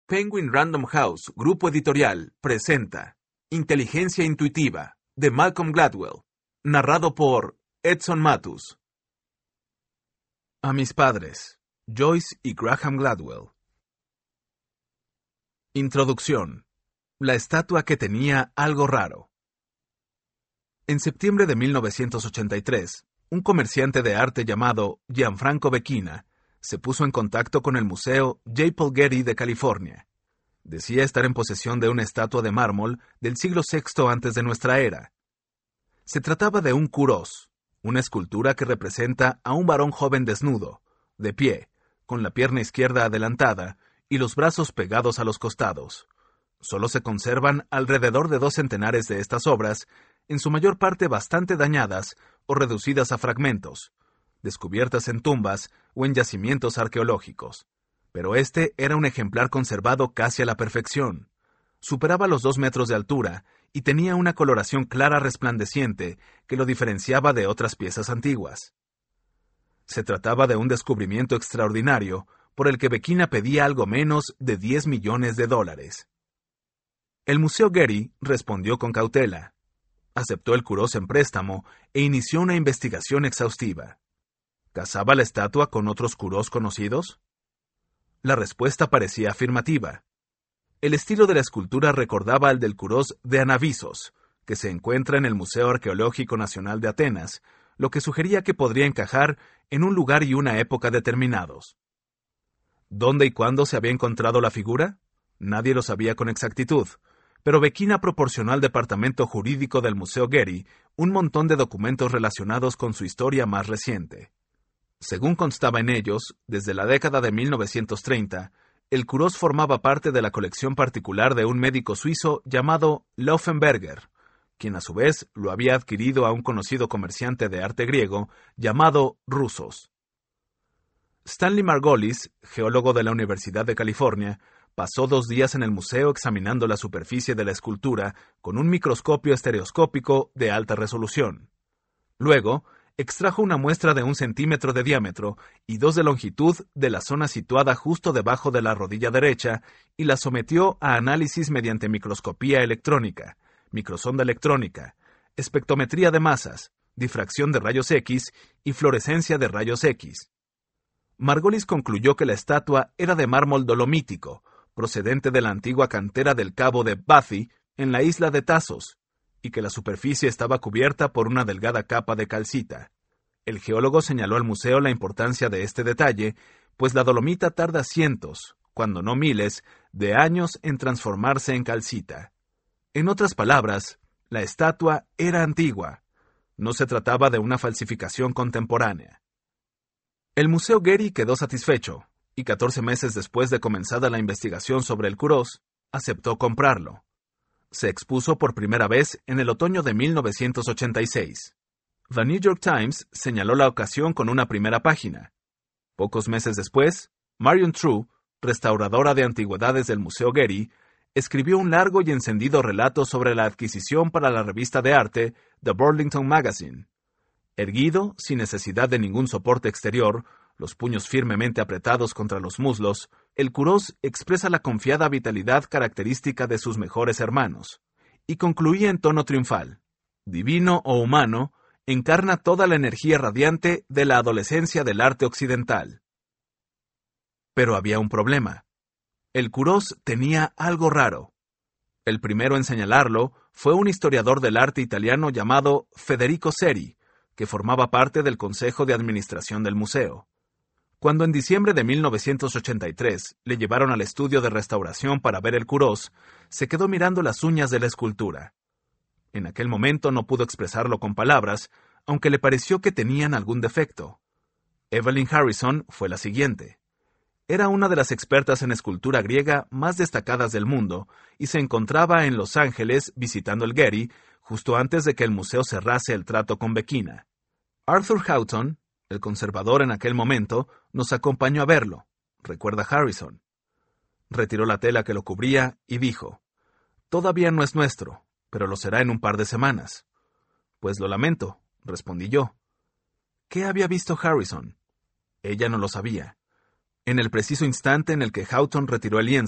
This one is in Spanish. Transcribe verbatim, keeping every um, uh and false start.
Penguin Random House, Grupo Editorial, presenta Inteligencia Intuitiva, de Malcolm Gladwell, narrado por Edson Matus. A mis padres, Joyce y Graham Gladwell. Introducción. La estatua que tenía algo raro. En septiembre de mil novecientos ochenta y tres, un comerciante de arte llamado Gianfranco Becchina se puso en contacto con el Museo J. Paul Getty de California. Decía estar en posesión de una estatua de mármol del siglo sexto antes de nuestra era. Se trataba de un Kouros, una escultura que representa a un varón joven desnudo, de pie, con la pierna izquierda adelantada y los brazos pegados a los costados. Solo se conservan alrededor de dos centenares de estas obras, en su mayor parte bastante dañadas o reducidas a fragmentos, descubiertas en tumbas o en yacimientos arqueológicos. Pero este era un ejemplar conservado casi a la perfección. Superaba los dos metros de altura y tenía una coloración clara resplandeciente que lo diferenciaba de otras piezas antiguas. Se trataba de un descubrimiento extraordinario por el que Becchina pedía algo menos de diez millones de dólares. El Museo Getty respondió con cautela. Aceptó el Kouros en préstamo e inició una investigación exhaustiva. ¿Casaba la estatua con otros Kouros conocidos? La respuesta parecía afirmativa. El estilo de la escultura recordaba al del Kouros de Anavissos, que se encuentra en el Museo Arqueológico Nacional de Atenas, lo que sugería que podría encajar en un lugar y una época determinados. ¿Dónde y cuándo se había encontrado la figura? Nadie lo sabía con exactitud, pero Becchina proporcionó al Departamento Jurídico del Museo Getty un montón de documentos relacionados con su historia más reciente. Según constaba en ellos, desde la década de mil novecientos treinta, el Kouros formaba parte de la colección particular de un médico suizo llamado Laufenberger, quien a su vez lo había adquirido a un conocido comerciante de arte griego llamado Roussos. Stanley Margolis, geólogo de la Universidad de California, pasó dos días en el museo examinando la superficie de la escultura con un microscopio estereoscópico de alta resolución. Luego, extrajo una muestra de un centímetro de diámetro y dos de longitud de la zona situada justo debajo de la rodilla derecha y la sometió a análisis mediante microscopía electrónica, microsonda electrónica, espectrometría de masas, difracción de rayos X y fluorescencia de rayos X. Margolis concluyó que la estatua era de mármol dolomítico, procedente de la antigua cantera del cabo de Bathy en la isla de Tasos, y que la superficie estaba cubierta por una delgada capa de calcita. El geólogo señaló al museo la importancia de este detalle, pues la dolomita tarda cientos, cuando no miles, de años en transformarse en calcita. En otras palabras, la estatua era antigua. No se trataba de una falsificación contemporánea. El Museo Getty quedó satisfecho, y catorce meses después de comenzada la investigación sobre el Kouros, aceptó comprarlo. Se expuso por primera vez en el otoño de mil novecientos ochenta y seis. The New York Times señaló la ocasión con una primera página. Pocos meses después, Marion True, restauradora de antigüedades del Museo Getty, escribió un largo y encendido relato sobre la adquisición para la revista de arte The Burlington Magazine. Erguido, sin necesidad de ningún soporte exterior, los puños firmemente apretados contra los muslos, el Kouros expresa la confiada vitalidad característica de sus mejores hermanos, y concluía en tono triunfal. Divino o humano, encarna toda la energía radiante de la adolescencia del arte occidental. Pero había un problema. El Kouros tenía algo raro. El primero en señalarlo fue un historiador del arte italiano llamado Federico Seri, que formaba parte del Consejo de Administración del museo. Cuando en diciembre de mil novecientos ochenta y tres le llevaron al estudio de restauración para ver el Kouros, se quedó mirando las uñas de la escultura. En aquel momento no pudo expresarlo con palabras, aunque le pareció que tenían algún defecto. Evelyn Harrison fue la siguiente. Era una de las expertas en escultura griega más destacadas del mundo y se encontraba en Los Ángeles visitando el Getty justo antes de que el museo cerrase el trato con Becchina. Arthur Houghton, el conservador en aquel momento, nos acompañó a verlo, recuerda Harrison. Retiró la tela que lo cubría y dijo: «Todavía no es nuestro, pero lo será en un par de semanas». «Pues lo lamento», respondí yo. ¿Qué había visto Harrison? Ella no lo sabía. En el preciso instante en el que Houghton retiró el lienzo,